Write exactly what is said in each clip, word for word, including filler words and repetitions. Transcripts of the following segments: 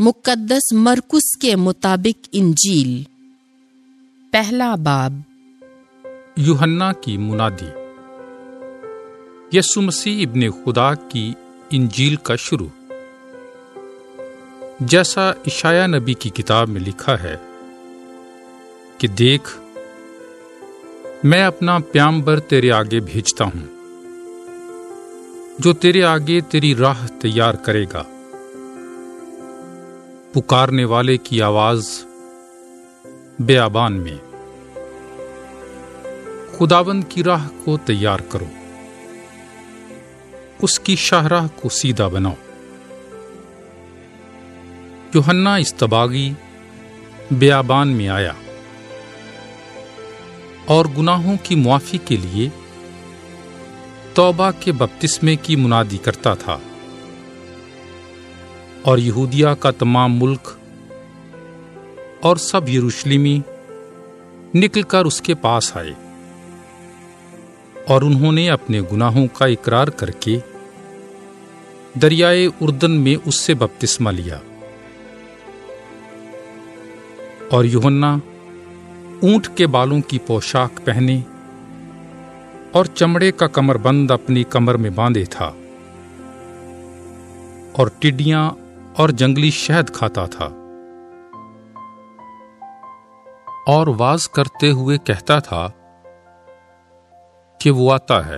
مقدس مرکز کے مطابق انجیل پہلا باب۔ یوحنا کی منادی۔ یسوع مسیح ابن خدا کی انجیل کا شروع۔ جیسا اشعیاء نبی کی کتاب میں لکھا ہے کہ دیکھ، میں اپنا پیامبر تیرے آگے بھیجتا ہوں، جو تیرے آگے تیری راہ تیار کرے گا۔ پکارنے والے کی آواز بیابان میں، خداوند کی راہ کو تیار کرو، اس کی شاہراہ کو سیدھا بناؤ۔ یوحنا استباغی بیابان میں آیا اور گناہوں کی معافی کے لیے توبہ کے بپتسمے کی منادی کرتا تھا، اور یہودیہ کا تمام ملک اور سب یروشلیمی نکل کر اس کے پاس آئے، اور انہوں نے اپنے گناہوں کا اقرار کر کے دریائے اردن میں اس سے بپتسمہ لیا۔ اور یوحنا اونٹ کے بالوں کی پوشاک پہنے اور چمڑے کا کمر بند اپنی کمر میں باندھے تھا، اور ٹڈیاں اور جنگلی شہد کھاتا تھا، اور واز کرتے ہوئے کہتا تھا کہ وہ آتا ہے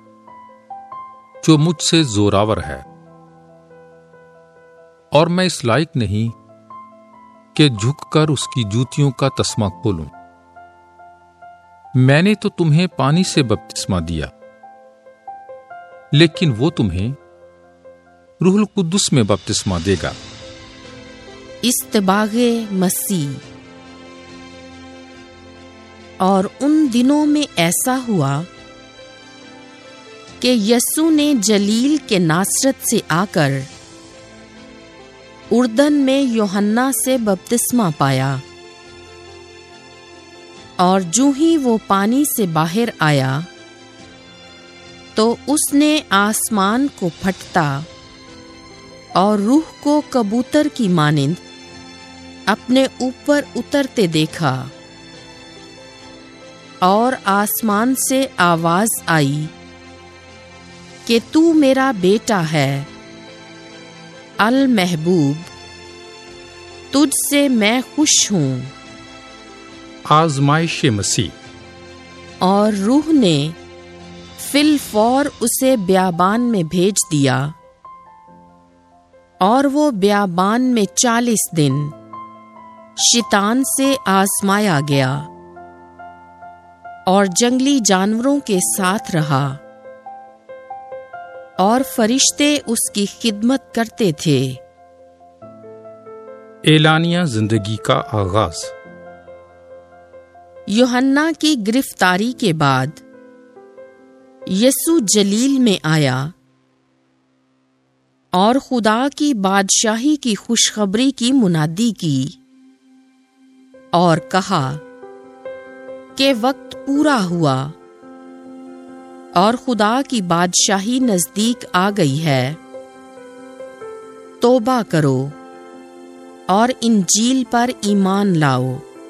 جو مجھ سے زوراور ہے، اور میں اس لائق نہیں کہ جھک کر اس کی جوتیوں کا تسمہ کھولوں۔ میں نے تو تمہیں پانی سے بپتسمہ دیا، لیکن وہ تمہیں روح القدس میں بپتسمہ دے گا۔ استباغ مسیح۔ اور ان دنوں میں ایسا ہوا کہ یسوع نے جلیل کے ناصرت سے آ کر اردن میں یوحنا سے بپتسمہ پایا، اور جو ہی وہ پانی سے باہر آیا تو اس نے آسمان کو پھٹتا اور روح کو کبوتر کی مانند اپنے اوپر اترتے دیکھا، اور آسمان سے آواز آئی کہ تو میرا بیٹا ہے المحبوب، تجھ سے میں خوش ہوں۔ آزمائش مسیح۔ اور روح نے فی الفور اسے بیابان میں بھیج دیا، اور وہ بیابان میں چالیس دن شیطان سے آزمایا گیا، اور جنگلی جانوروں کے ساتھ رہا، اور فرشتے اس کی خدمت کرتے تھے۔ اعلانیہ زندگی کا آغاز۔ یوحنا کی گرفتاری کے بعد یسوع جلیل میں آیا اور خدا کی بادشاہی کی خوشخبری کی منادی کی، اور کہا کہ وقت پورا ہوا اور خدا کی بادشاہی نزدیک آ گئی ہے۔ توبہ کرو اور انجیل پر ایمان لاؤ۔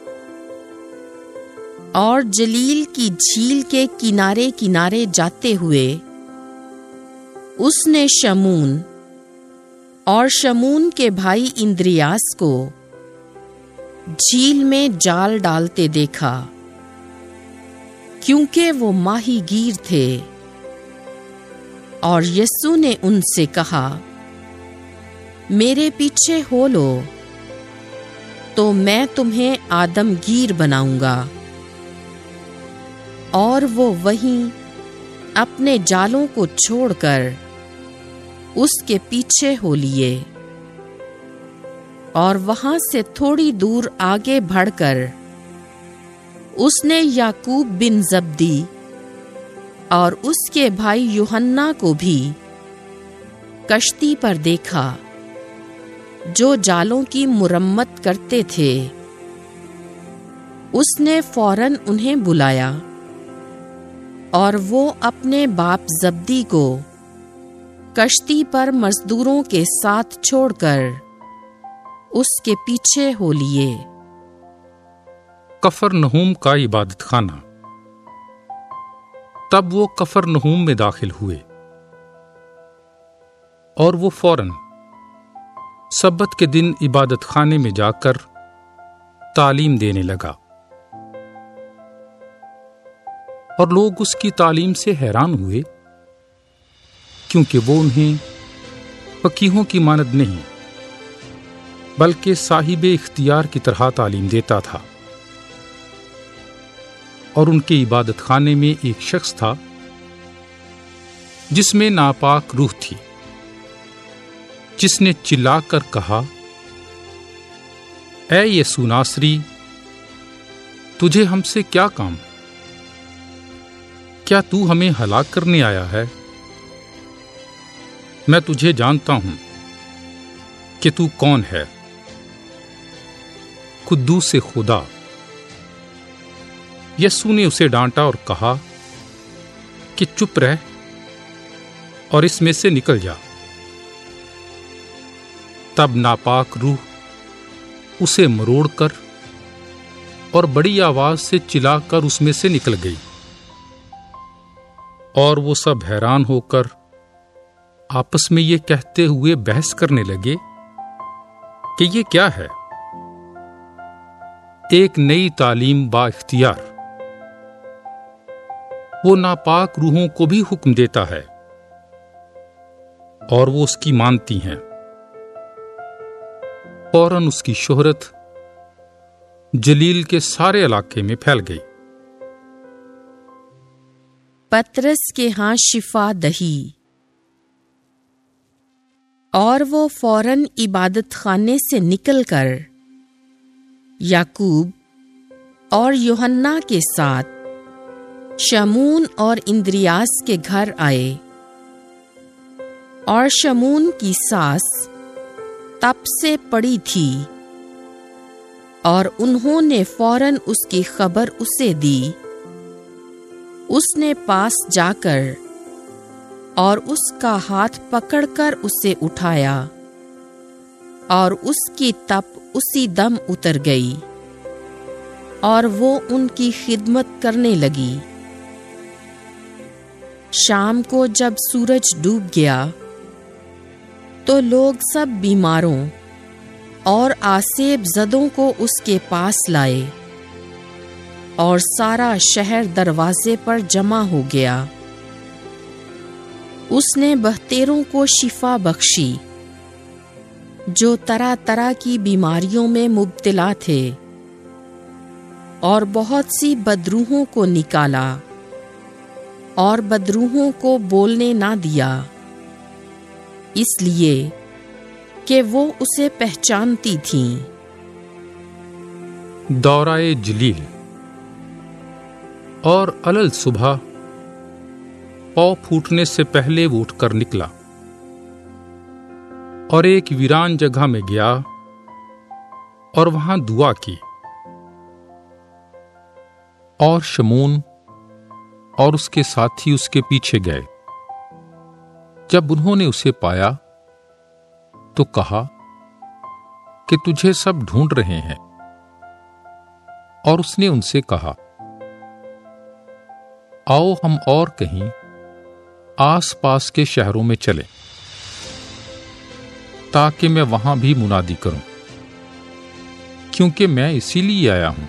اور جلیل کی جھیل کے کنارے کنارے جاتے ہوئے اس نے شمون اور شمون کے بھائی اندریاس کو جھیل میں جال ڈالتے دیکھا، کیونکہ وہ ماہی گیر تھے۔ اور یسوع نے ان سے کہا، میرے پیچھے ہو لو تو میں تمہیں آدم گیر بناؤں گا۔ اور وہ وہیں اپنے جالوں کو چھوڑ کر اس کے پیچھے ہو لیے، اور وہاں سے تھوڑی دور آگے بڑھ کر اس نے یعقوب بن زبدی اور اس کے بھائی یوحنا کو بھی کشتی پر دیکھا، جو جالوں کی مرمت کرتے تھے۔ اس نے فوراً انہیں بلایا، اور وہ اپنے باپ زبدی کو کشتی پر مزدوروں کے ساتھ چھوڑ کر اس کے پیچھے ہو لیے۔ کفرنہوم کا عبادت خانہ۔ تب وہ کفرنہوم میں داخل ہوئے اور وہ فوراً سبت کے دن عبادت خانے میں جا کر تعلیم دینے لگا، اور لوگ اس کی تعلیم سے حیران ہوئے، کیونکہ وہ انہیں فقیہوں کی مانند نہیں بلکہ صاحب اختیار کی طرح تعلیم دیتا تھا۔ اور ان کے عبادت خانے میں ایک شخص تھا جس میں ناپاک روح تھی، جس نے چلا کر کہا، اے یسوع ناصری، تجھے ہم سے کیا کام؟ کیا تو ہمیں ہلاک کرنے آیا ہے؟ میں تجھے جانتا ہوں کہ تو کون ہے، قدوس خدا۔ یسوع نے اسے ڈانٹا اور کہا کہ چپ رہ اور اس میں سے نکل جا۔ تب ناپاک روح اسے مروڑ کر اور بڑی آواز سے چلا کر اس میں سے نکل گئی، اور وہ سب حیران ہو کر آپس میں یہ کہتے ہوئے بحث کرنے لگے کہ یہ کیا ہے؟ ایک نئی تعلیم با اختیار۔ وہ ناپاک روحوں کو بھی حکم دیتا ہے اور وہ اس کی مانتی ہیں۔ فوراً اس کی شہرت جلیل کے سارے علاقے میں پھیل گئی۔ پترس کے ہاں شفا دہی۔ اور وہ فوراً عبادت خانے سے نکل کر یعقوب اور یوحنا کے ساتھ شمون اور اندریاس کے گھر آئے، اور شمون کی ساس تپ سے پڑی تھی، اور انہوں نے فوراً اس کی خبر اسے دی۔ اس نے پاس جا کر اور اس کا ہاتھ پکڑ کر اسے اٹھایا، اور اس کی تپ اسی دم اتر گئی، اور وہ ان کی خدمت کرنے لگی۔ شام کو جب سورج ڈوب گیا تو لوگ سب بیماروں اور آسیب زدوں کو اس کے پاس لائے، اور سارا شہر دروازے پر جمع ہو گیا۔ اس نے بہتیروں کو شفا بخشی جو طرح طرح کی بیماریوں میں مبتلا تھے، اور بہت سی بدروحوں کو نکالا، اور بدروحوں کو بولنے نہ دیا، اس لیے کہ وہ اسے پہچانتی تھیں۔ دورہ جلیل۔ اور علل صبح پاؤ پھوٹنے سے پہلے وہ اٹھ کر نکلا اور ایک ویران جگہ میں گیا اور وہاں دعا کی۔ اور شمون اور اس کے ساتھی اس کے پیچھے گئے۔ جب انہوں نے اسے پایا تو کہا کہ تجھے سب ڈھونڈ رہے ہیں، اور اس نے ان سے کہا، آؤ ہم اور کہیں آس پاس کے شہروں میں چلیں، تاکہ میں وہاں بھی منادی کروں، کیونکہ میں اسی لیے آیا ہوں۔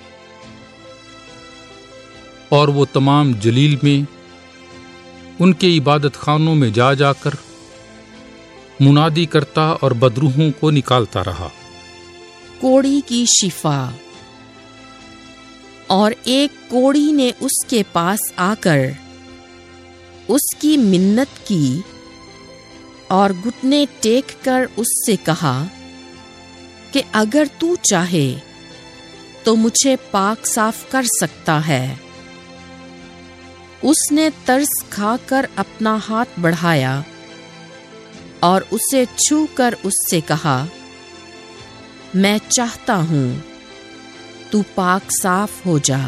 اور وہ تمام جلیل میں ان کے عبادت خانوں میں جا جا کر منادی کرتا اور بدروحوں کو نکالتا رہا۔ کوڑی کی شفا۔ اور ایک کوڑی نے اس کے پاس آ کر اس کی منت کی اور گھٹنے ٹیک کر اس سے کہا کہ اگر تو چاہے تو مجھے پاک صاف کر سکتا ہے۔ اس نے ترس کھا کر اپنا ہاتھ بڑھایا اور اسے چھو کر اس سے کہا، میں چاہتا ہوں تو پاک صاف ہو جا۔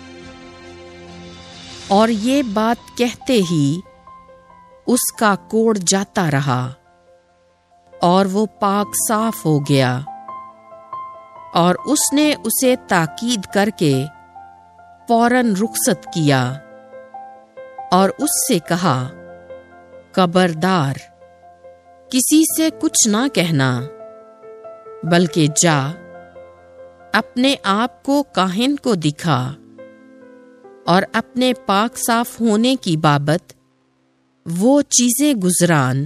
اور یہ بات کہتے ہی اس کا کوڑ جاتا رہا اور وہ پاک صاف ہو گیا۔ اور اس نے اسے تاکید کر کے فوراً رخصت کیا اور اس سے کہا، خبردار، کسی سے کچھ نہ کہنا، بلکہ جا اپنے آپ کو کاہن کو دکھا اور اپنے پاک صاف ہونے کی بابت وہ چیزیں گزران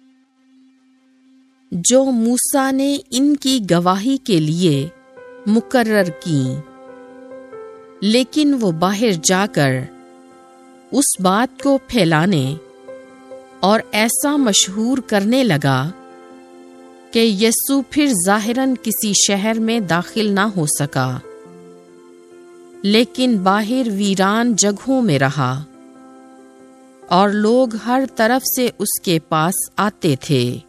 جو موسیٰ نے ان کی گواہی کے لیے مقرر کیں۔ لیکن وہ باہر جا کر اس بات کو پھیلانے اور ایسا مشہور کرنے لگا کہ یسوع پھر ظاہراً کسی شہر میں داخل نہ ہو سکا، لیکن باہر ویران جگہوں میں رہا، اور لوگ ہر طرف سے اس کے پاس آتے تھے۔